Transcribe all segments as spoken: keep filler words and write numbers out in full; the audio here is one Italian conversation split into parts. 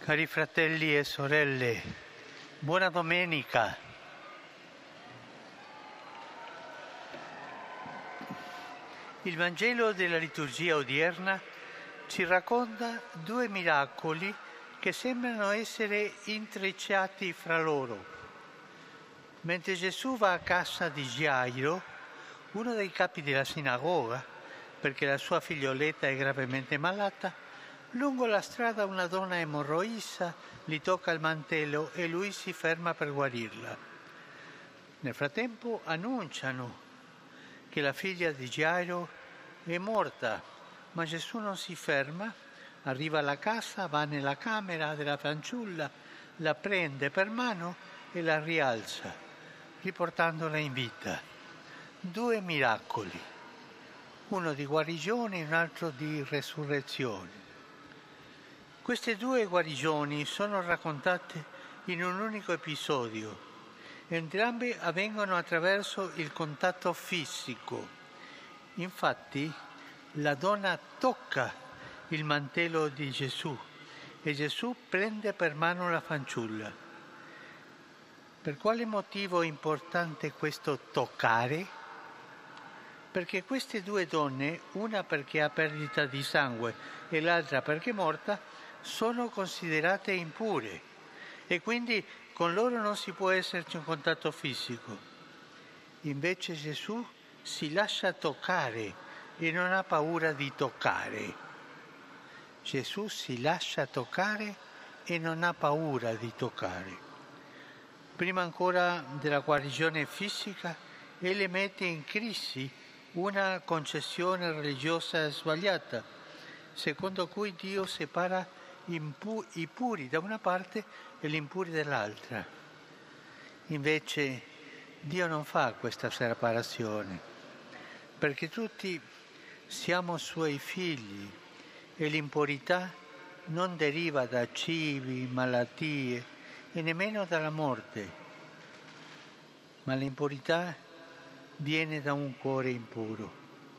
Cari fratelli e sorelle, buona domenica. Il Vangelo della liturgia odierna ci racconta due miracoli che sembrano essere intrecciati fra loro. Mentre Gesù va a casa di Gairo, uno dei capi della sinagoga, perché la sua figlioletta è gravemente malata, lungo la strada una donna emorroisa gli tocca il mantello e lui si ferma per guarirla. Nel frattempo annunciano che la figlia di Gairo è morta, ma Gesù non si ferma, arriva alla casa, va nella camera della fanciulla, la prende per mano e la rialza, riportandola in vita. Due miracoli, uno di guarigione e un altro di resurrezione. Queste due guarigioni sono raccontate in un unico episodio. Entrambe avvengono attraverso il contatto fisico. Infatti, la donna tocca il mantello di Gesù e Gesù prende per mano la fanciulla. Per quale motivo è importante questo toccare? Perché queste due donne, una perché ha perdita di sangue e l'altra perché è morta, sono considerate impure e quindi con loro non si può esserci un contatto fisico. Invece Gesù si lascia toccare e non ha paura di toccare. Gesù si lascia toccare e non ha paura di toccare. Prima ancora della guarigione fisica, egli mette in crisi una concezione religiosa sbagliata, secondo cui Dio separa i puri da una parte e gli impuri dall'altra. Invece Dio non fa questa separazione, perché tutti siamo suoi figli e l'impurità non deriva da cibi, malattie e nemmeno dalla morte, ma l'impurità viene da un cuore impuro.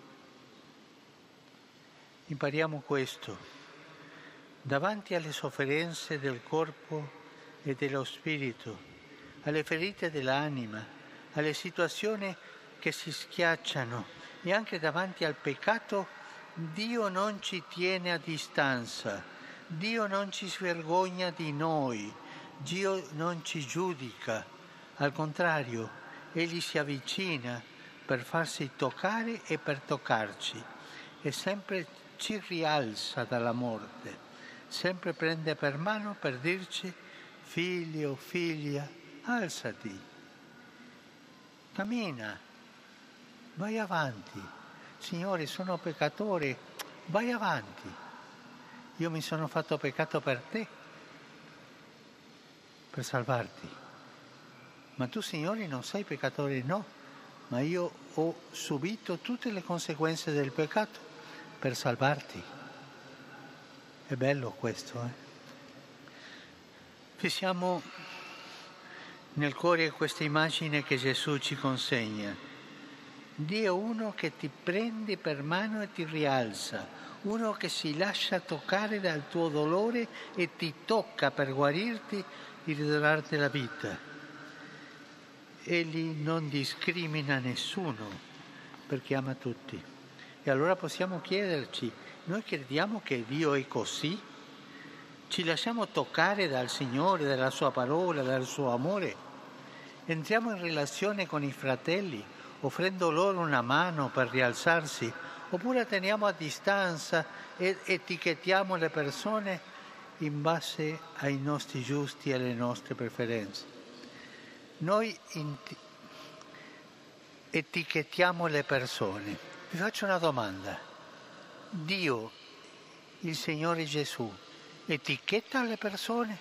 Impariamo questo. Davanti alle sofferenze del corpo e dello spirito, alle ferite dell'anima, alle situazioni che si schiacciano e anche davanti al peccato, Dio non ci tiene a distanza, Dio non ci vergogna di noi, Dio non ci giudica, al contrario, Egli si avvicina per farsi toccare e per toccarci e sempre ci rialza dalla morte. Sempre prende per mano per dirci: figlio, figlia, alzati, cammina, vai avanti. Signore, sono peccatore, vai avanti. Io mi sono fatto peccato per te, per salvarti. Ma tu, Signore, non sei peccatore, no, ma io ho subito tutte le conseguenze del peccato per salvarti. È bello questo, eh? Fissiamo nel cuore questa immagine che Gesù ci consegna. Dio è uno che ti prende per mano e ti rialza, uno che si lascia toccare dal tuo dolore e ti tocca per guarirti e ridonarti la vita. Egli non discrimina nessuno perché ama tutti. E allora possiamo chiederci: noi crediamo che Dio è così? Ci lasciamo toccare dal Signore, dalla Sua parola, dal Suo amore? Entriamo in relazione con i fratelli, offrendo loro una mano per rialzarsi? Oppure teniamo a distanza e etichettiamo le persone in base ai nostri gusti e alle nostre preferenze? Noi etichettiamo le persone. Vi faccio una domanda. Dio, il Signore Gesù, etichetta le persone?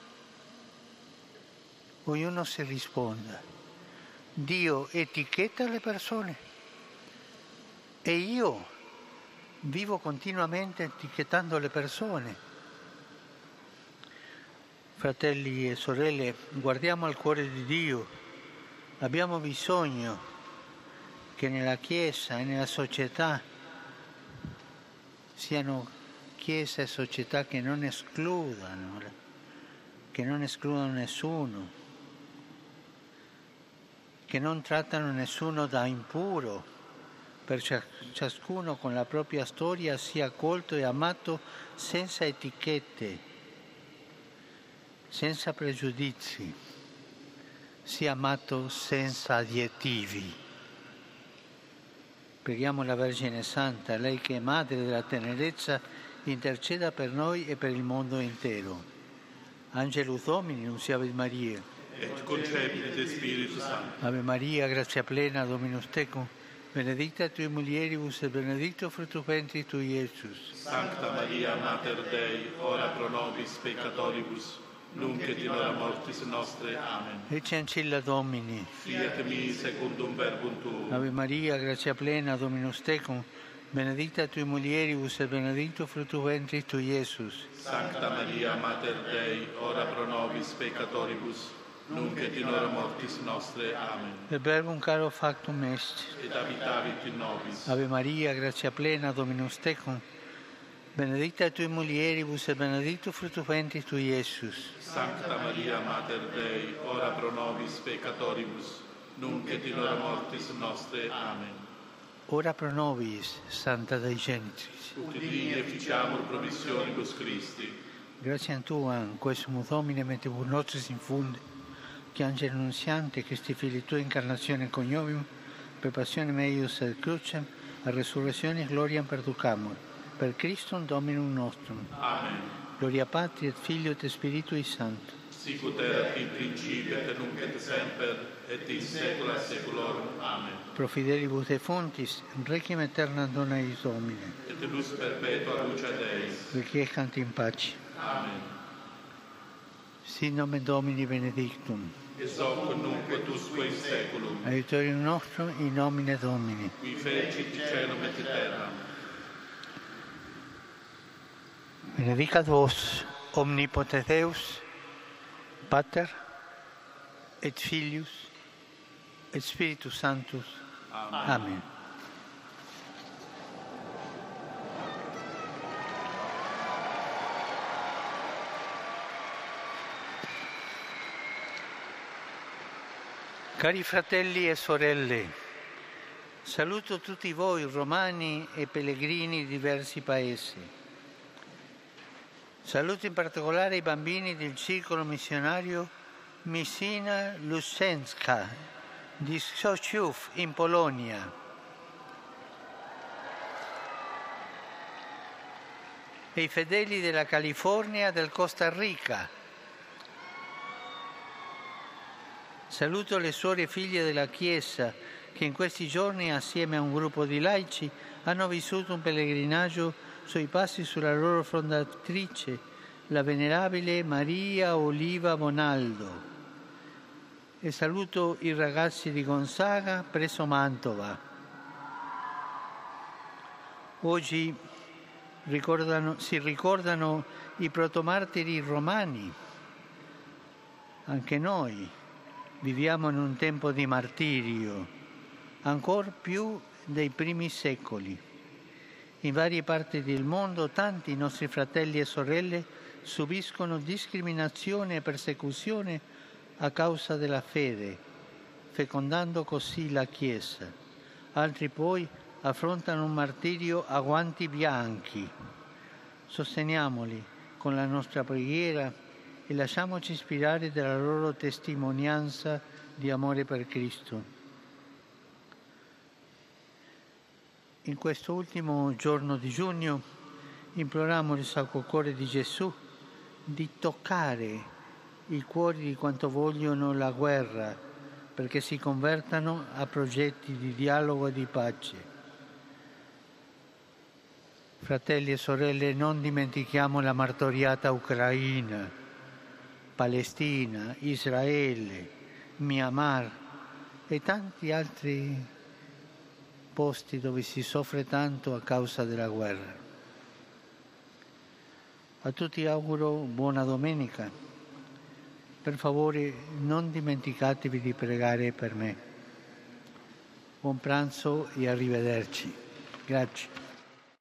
Ognuno si risponda. Dio etichetta le persone? E io vivo continuamente etichettando le persone. Fratelli e sorelle, guardiamo al cuore di Dio. Abbiamo bisogno che nella Chiesa e nella società siano Chiesa e società che non escludano che non escludono nessuno, che non trattano nessuno da impuro, per ciascuno con la propria storia sia accolto e amato senza etichette, senza pregiudizi, sia amato senza aggettivi. Preghiamo la Vergine Santa, lei che è Madre della tenerezza, interceda per noi e per il mondo intero. Angelus Domini, nunciavit Maria. Et concepit Spiritus Sancto. Ave Maria, grazia plena, Dominus tecum, benedicta tui mulieribus et benedictus fructus ventris tui, Iesus. Sancta Maria, Mater Dei, ora pro nobis peccatoribus, nunc et in hora mortis nostre. Amen. Ecce ancilla Domini. Fiat mi secundum verbum tuum. Ave Maria, grazia plena, Dominus tecum, benedicta tui mulieribus et benedictus fructus ventris tui, Iesus. Sancta Maria, Mater Dei, ora pro nobis peccatoribus, nunc et in hora mortis nostre. Amen. Et verbum caro factum est. Et habitavit in nobis. Ave Maria, grazia plena, Dominus tecum, benedicta tui mulieribus et benedictus fructus ventris tui, Iesus. Sancta Maria, Mater Dei, ora pro nobis peccatoribus, nunc et in hora mortis nostre. Amen. Ora pro nobis, Santa Dei Genitrix. Udini efficiamur promissionibus Christi. Grazie a Tua, quesumus Domine, mentibus nostris infunde, che angelo annunziante, Christi Fili Tua, incarnazione coniovium, per passione meius et crucem, a resurrezione gloriam perducamur, per Christum Dominum nostrum. Amen. Gloria Patri et Filio et Spiritui Sancto. Sic ut erat in principio et nunc et semper et in saecula saeculorum. Amen. Pro fidelibus defuntis, requiem aeternam dona eis Domine. Et lux perpetua luce Deis. Requiescant in pace. Amen. Sin nomen Domini benedictum. Et hoc nunc et usque in saeculum. Aiutorium nostrum in nomine Domini. Qui fecit caelum et terram. Benedicat vos, omnipotens Deus, Pater, et Filius, et Spiritus Sanctus. Amen. Amen. Cari fratelli e sorelle, saluto tutti voi romani e pellegrini di diversi paesi. Saluto in particolare i bambini del circolo missionario Missina Lusenska di Sochów in Polonia. E i fedeli della California e del Costa Rica. Saluto le suore e figlie della Chiesa che in questi giorni, assieme a un gruppo di laici, hanno vissuto un pellegrinaggio sui passi sulla loro fondatrice, la venerabile Maria Oliva Bonaldo. E saluto i ragazzi di Gonzaga presso Mantova. Oggi ricordano, si ricordano i protomartiri romani. Anche noi viviamo in un tempo di martirio, ancor più dei primi secoli. In varie parti del mondo tanti nostri fratelli e sorelle subiscono discriminazione e persecuzione a causa della fede, fecondando così la Chiesa. Altri poi affrontano un martirio a guanti bianchi. Sosteniamoli con la nostra preghiera e lasciamoci ispirare dalla loro testimonianza di amore per Cristo. In questo ultimo giorno di giugno imploriamo il Sacro Cuore di Gesù di toccare i cuori di quanto vogliono la guerra perché si convertano a progetti di dialogo e di pace. Fratelli e sorelle, non dimentichiamo la martoriata Ucraina, Palestina, Israele, Myanmar e tanti altri posti dove si soffre tanto a causa della guerra. A tutti auguro buona domenica. Per favore non dimenticatevi di pregare per me. Buon pranzo e arrivederci. Grazie.